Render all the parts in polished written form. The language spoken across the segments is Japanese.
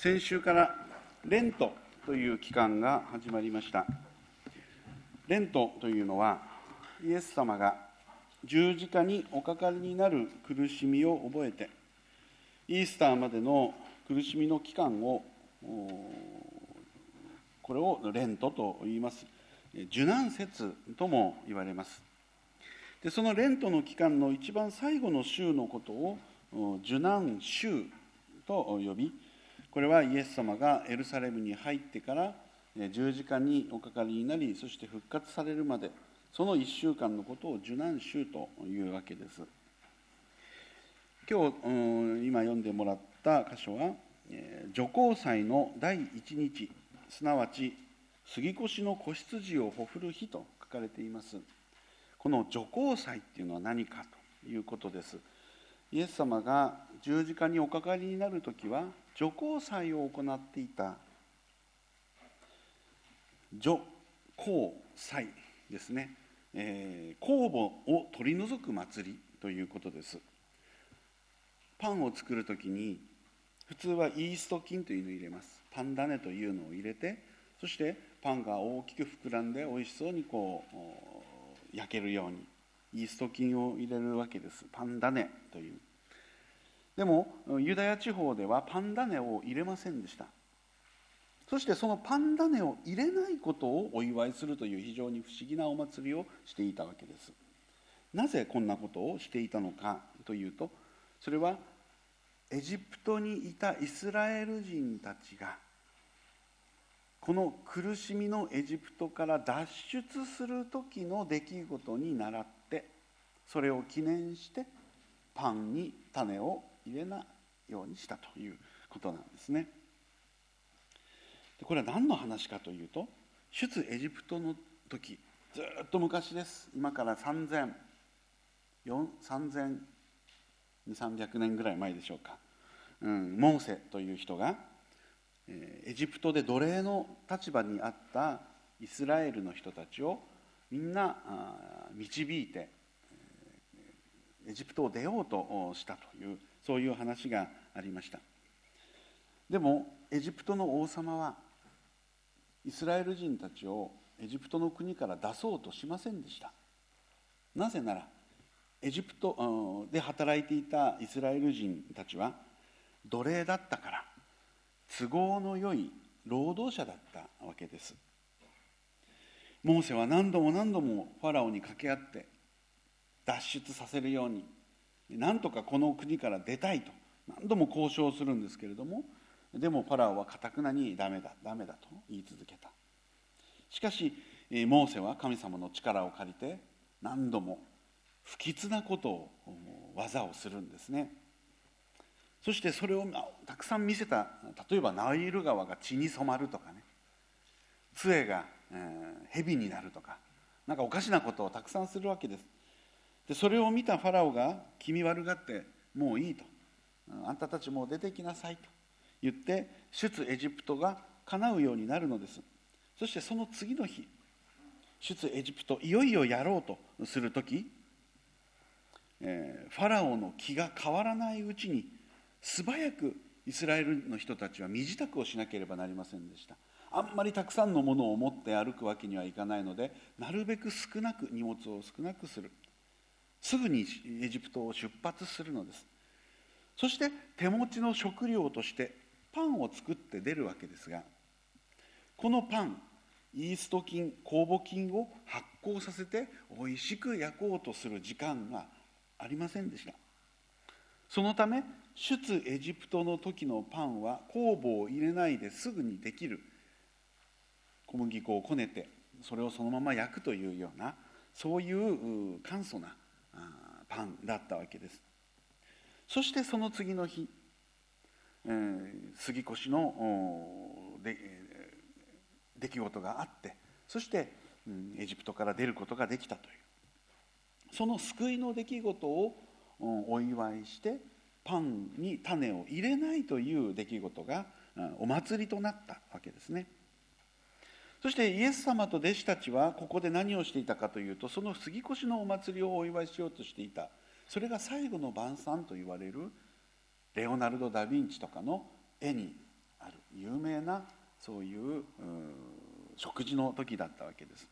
先週からレントという期間が始まりました。レントというのは、イエス様が十字架におかかりになる苦しみを覚えて、イースターまでの苦しみの期間を、これをレントと言います。受難節とも言われます。で、そのレントの期間の一番最後の週のことを受難週と呼び、これはイエス様がエルサレムに入ってから十字架におかかりになり、そして復活されるまで、その1週間のことを受難週というわけです。今日今読んでもらった箇所は、除光祭の第1日、すなわち杉越の子羊をほふる日と書かれています。この除光祭っていうのは何かということです。イエス様が十字架におかかりになるときは、除光祭を行っていた。除光祭ですね。酵母を取り除く祭りということです。パンを作るときに、普通はイースト菌というのを入れます。パン種というのを入れて、そしてパンが大きく膨らんでおいしそうに焼けるようにイースト菌を入れるわけです。パン種という。でもユダヤ地方ではパン種を入れませんでした。そしてそのパン種を入れないことをお祝いするという非常に不思議なお祭りをしていたわけです。なぜこんなことをしていたのかというと、それはエジプトにいたイスラエル人たちがこの苦しみのエジプトから脱出する時の出来事に倣って、それを記念してパンに種を入れないようにしたということなんですね。でこれは何の話かというと、出エジプトの時、ずっと昔です。今から3200、300年ぐらい前でしょうか。モーセという人がエジプトで奴隷の立場にあったイスラエルの人たちをみんな導いてエジプトを出ようとしたという、そういう話がありました。でもエジプトの王様はイスラエル人たちをエジプトの国から出そうとしませんでした。なぜならエジプトで働いていたイスラエル人たちは奴隷だったから、都合の良い労働者だったわけです。モーセは何度も何度もファラオに掛け合って脱出させるように、なんとかこの国から出たいと何度も交渉するんですけれども、でもファラオは頑なにダメだと言い続けた。しかしモーセは神様の力を借りて何度も不吉なことを技をするんですね。そしてそれをたくさん見せた。例えばナイル川が血に染まるとかね、杖が蛇になるとか、なんかおかしなことをたくさんするわけです。でそれを見たファラオが気味悪がって、もういいと、あんたたちもう出てきなさいと言って出エジプトが叶うようになるのです。そしてその次の日、出エジプトいよいよやろうとするとき、ファラオの気が変わらないうちに素早くイスラエルの人たちは身支度をしなければなりませんでした。あんまりたくさんのものを持って歩くわけにはいかないので、なるべく少なく、荷物を少なくする。すぐにエジプトを出発するのです。そして手持ちの食料としてパンを作って出るわけですが、このパン、イースト菌、酵母菌を発酵させておいしく焼こうとする時間がありませんでした。そのため出エジプトの時のパンは酵母を入れないですぐにできる小麦粉をこねて、それをそのまま焼くというような、そういう簡素なパンだったわけです。そしてその次の日、杉越の出来事があって、そしてエジプトから出ることができたという、その救いの出来事をお祝いして、パンに種を入れないという出来事がお祭りとなったわけですね。そしてイエス様と弟子たちはここで何をしていたかというと、その杉越のお祭りをお祝いしようとしていた。それが最後の晩餐と言われるレオナルド・ダ・ヴィンチとかの絵にある有名なそういう食事の時だったわけです。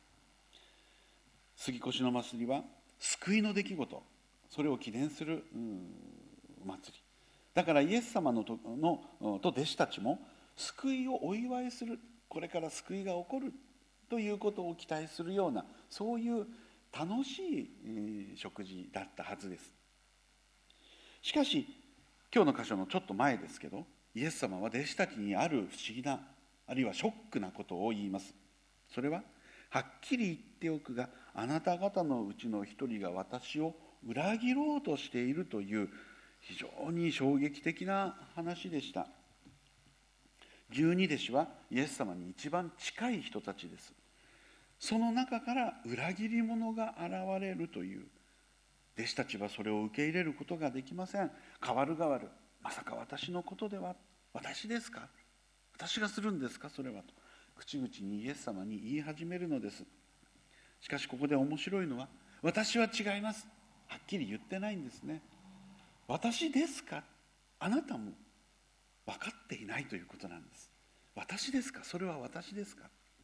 杉越の祭りは救いの出来事、それを記念するお祭りだから、イエス様と弟子たちも救いをお祝いする、これから救いが起こるということを期待するような、そういう楽しい食事だったはずです。しかし今日の箇所のちょっと前ですけど、イエス様は弟子たちにある不思議な、あるいはショックなことを言います。それは、はっきり言っておくが、あなた方のうちの一人が私を裏切ろうとしているという非常に衝撃的な話でした。十二弟子はイエス様に一番近い人たちです。その中から裏切り者が現れるという、弟子たちはそれを受け入れることができません。代わる代わる、まさか私のことでは、私ですか、私がするんですかそれは、と口々にイエス様に言い始めるのです。しかしここで面白いのは、私は違います、はっきり言ってないんですね。私ですか、あなたも分かっていないということなんです。私ですか、それは私ですか。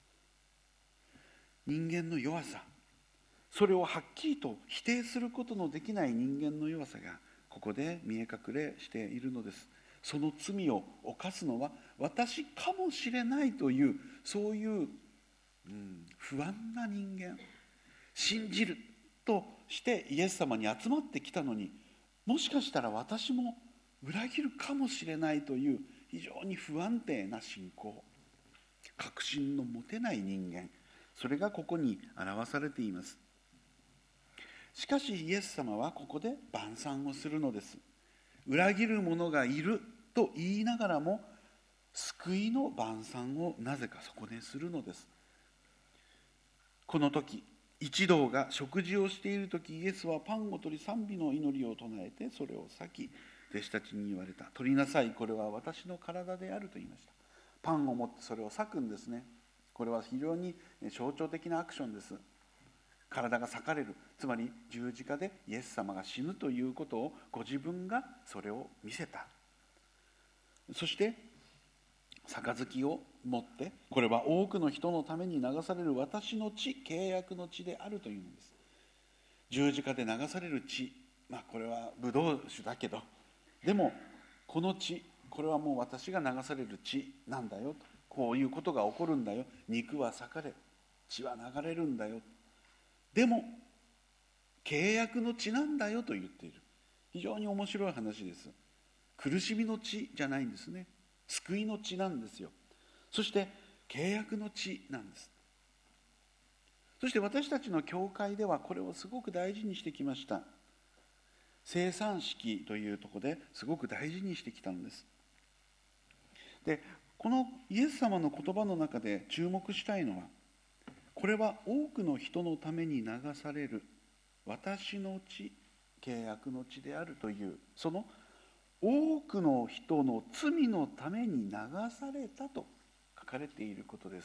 人間の弱さ、それをはっきりと否定することのできない人間の弱さがここで見え隠れしているのです。その罪を犯すのは私かもしれないという、そういう、不安な人間、信じるとしてイエス様に集まってきたのに、もしかしたら私も裏切るかもしれないという非常に不安定な信仰、確信の持てない人間、それがここに表されています。しかしイエス様はここで晩餐をするのです。裏切る者がいると言いながらも、救いの晩餐をなぜかそこでするのです。この時、一同が食事をしている時、イエスはパンを取り賛美の祈りを唱えて、それを裂き弟子たちに言われた。取りなさい、これは私の体であると言いました。パンを持ってそれを裂くんですね。これは非常に象徴的なアクションです。体が裂かれる、つまり十字架でイエス様が死ぬということをご自分がそれを見せた。そして杯を持って、これは多くの人のために流される私の血、契約の血であるというのです。十字架で流される血、これはブドウ酒だけど、でもこの血、これはもう私が流される血なんだよと、こういうことが起こるんだよ、肉は裂かれ血は流れるんだよ、でも契約の血なんだよと言っている。非常に面白い話です。苦しみの血じゃないんですね。救いの血なんですよ。そして契約の血なんです。そして私たちの教会ではこれをすごく大事にしてきました。聖餐式というところですごく大事にしてきたんです。で、このイエス様の言葉の中で注目したいのは、これは多くの人のために流される私の血、契約の血であるという、その多くの人の罪のために流されたと書かれていることです。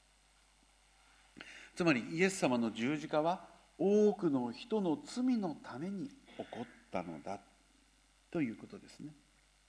つまりイエス様の十字架は多くの人の罪のために起こったのだということですね。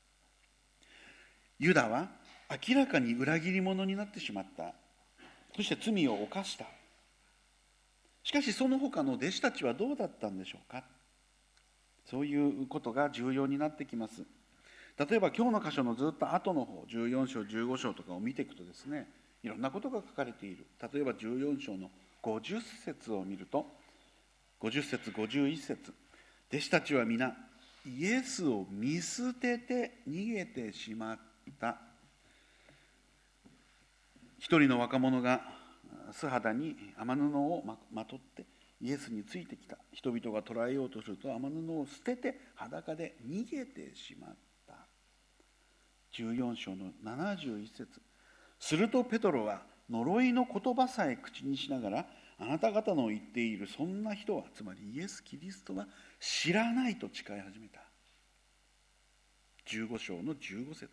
ユダは明らかに裏切り者になってしまった。そして罪を犯した。しかしその他の弟子たちはどうだったんでしょうか。そういうことが重要になってきます。例えば今日の箇所のずっと後の方、14章15章とかを見ていくとですね、いろんなことが書かれている。例えば14章の50節を見ると、50節51節、弟子たちは皆イエスを見捨てて逃げてしまった。一人の若者が素肌に雨布をまとってイエスについてきた。人々が捕らえようとすると雨布を捨てて裸で逃げてしまった。14章の71節、するとペトロは呪いの言葉さえ口にしながら、あなた方の言っているそんな人は、つまりイエス・キリストは知らないと誓い始めた。15章の15節、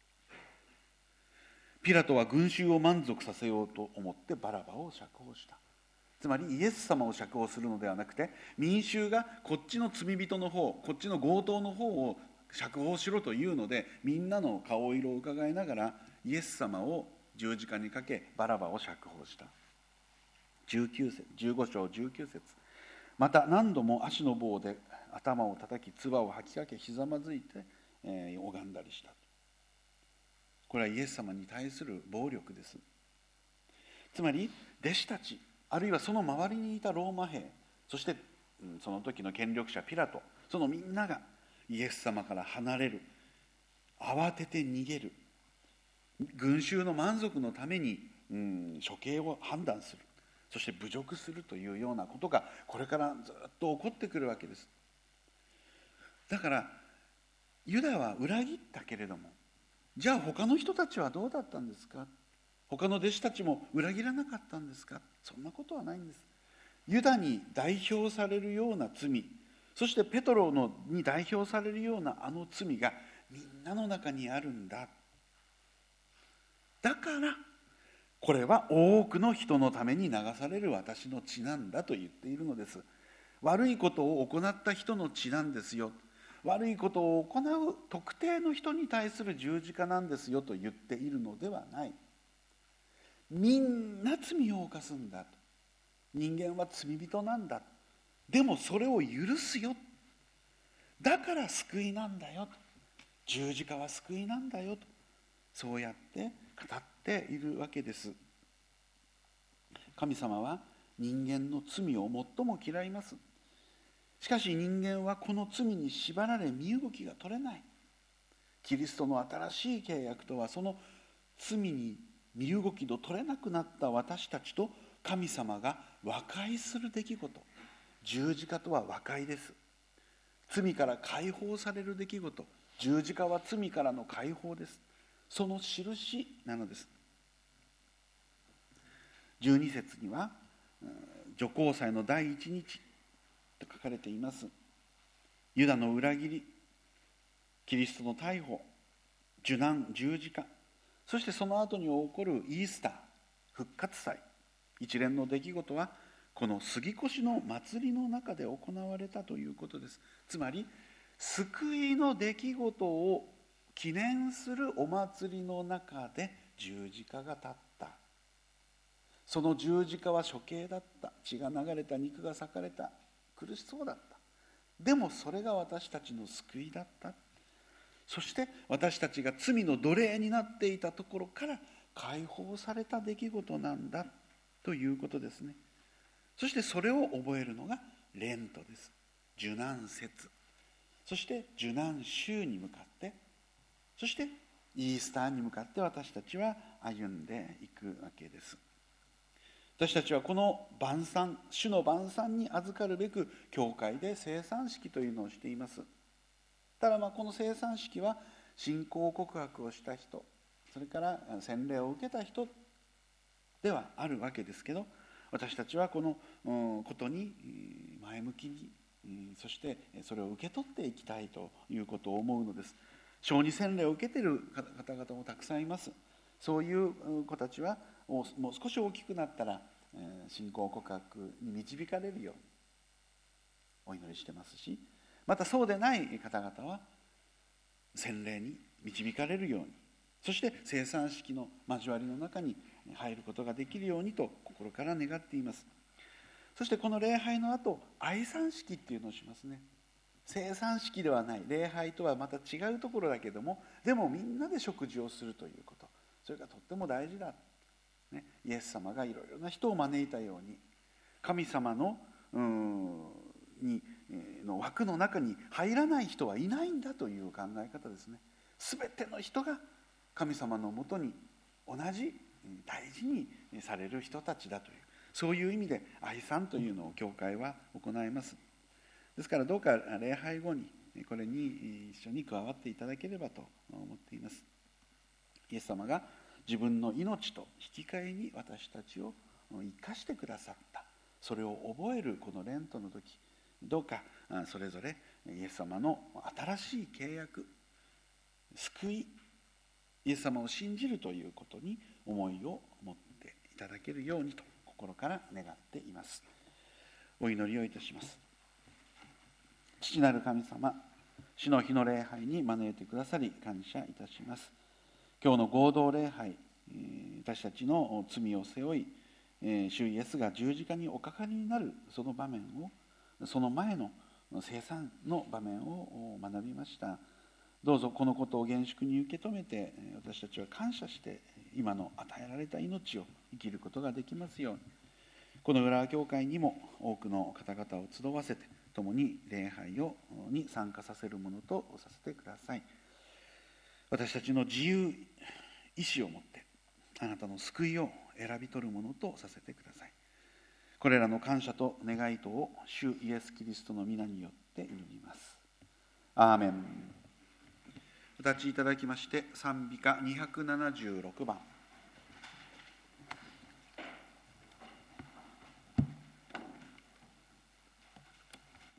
ピラトは群衆を満足させようと思ってバラバを釈放した。つまりイエス様を釈放するのではなくて、民衆がこっちの罪人の方、こっちの強盗の方を釈放しろというので、みんなの顔色を伺いながらイエス様を十字架にかけ、バラバを釈放した。15章19節。また何度も足の棒で頭を叩き、唾を吐きかけ、ひざまずいて、拝んだりした。これはイエス様に対する暴力です。つまり弟子たち、あるいはその周りにいたローマ兵、そしてその時の権力者ピラト、そのみんながイエス様から離れる、慌てて逃げる、群衆の満足のために、処刑を判断する、そして侮辱するというようなことがこれからずっと起こってくるわけです。だからユダは裏切ったけれども、じゃあ他の人たちはどうだったんですか。他の弟子たちも裏切らなかったんですか。そんなことはないんです。ユダに代表されるような罪、そしてペトロに代表されるようなあの罪がみんなの中にあるんだ。だからこれは多くの人のために流される私の血なんだと言っているのです。悪いことを行った人の血なんですよ。悪いことを行う特定の人に対する十字架なんですよと言っているのではない。みんな罪を犯すんだと。人間は罪人なんだ。でもそれを許すよ。だから救いなんだよと。十字架は救いなんだよと。そうやって語っているわけです。神様は人間の罪を最も嫌います。しかし人間はこの罪に縛られ身動きが取れない。キリストの新しい契約とは、その罪に身動きの取れなくなった私たちと神様が和解する出来事。十字架とは和解です。罪から解放される出来事。十字架は罪からの解放です。その印なのです。12節には除光祭の第一日と書かれています。ユダの裏切り、キリストの逮捕、受難、十字架、そしてその後に起こるイースター、復活祭、一連の出来事はこの杉越の祭りの中で行われたということです。つまり救いの出来事を記念するお祭りの中で十字架が立った。その十字架は処刑だった。血が流れた、肉が裂かれた、苦しそうだった。でもそれが私たちの救いだった。そして私たちが罪の奴隷になっていたところから解放された出来事なんだということですね。そしてそれを覚えるのがレントです。受難節、そして受難週に向かって、そしてイースターに向かって私たちは歩んでいくわけです。私たちはこの晩餐、主の晩餐に預かるべく教会で聖餐式というのをしています。ただこの聖餐式は信仰告白をした人、それから洗礼を受けた人ではあるわけですけど、私たちはこのことに前向きに、そしてそれを受け取っていきたいということを思うのです。小児洗礼を受けている方々もたくさんいます。そういう子たちはもう少し大きくなったら信仰告白に導かれるようにお祈りしてますし、またそうでない方々は洗礼に導かれるように、そして聖餐式の交わりの中に入ることができるようにと心から願っています。そしてこの礼拝の後、愛餐式っていうのをしますね。聖餐式ではない、礼拝とはまた違うところだけども、でもみんなで食事をするということ、それがとっても大事だ、ね、イエス様がいろいろな人を招いたように、神様の枠の中に入らない人はいないんだという考え方ですね。すべての人が神様のもとに同じ大事にされる人たちだという、そういう意味で愛賛というのを教会は行います。ですからどうか礼拝後にこれに一緒に加わっていただければと思っています。イエス様が自分の命と引き換えに私たちを生かしてくださった、それを覚えるこのレントの時、どうかそれぞれイエス様の新しい契約、救い、イエス様を信じるということに思いを持っていただけるようにと心から願っています。お祈りをいたします。父なる神様、 主の日の礼拝に招いてくださり感謝いたします。今日の合同礼拝、私たちの罪を背負い、主イエスが十字架におかかりになるその場面を、その前の聖餐の場面を学びました。どうぞこのことを厳粛に受け止めて、私たちは感謝して今の与えられた命を生きることができますように、この浦和教会にも多くの方々を集わせて共に礼拝に参加させるものとさせてください。私たちの自由意志を持ってあなたの救いを選び取るものとさせてください。これらの感謝と願いとを主イエス・キリストの皆によって祈ります。アーメン。お立ちいただきまして、賛美歌276番。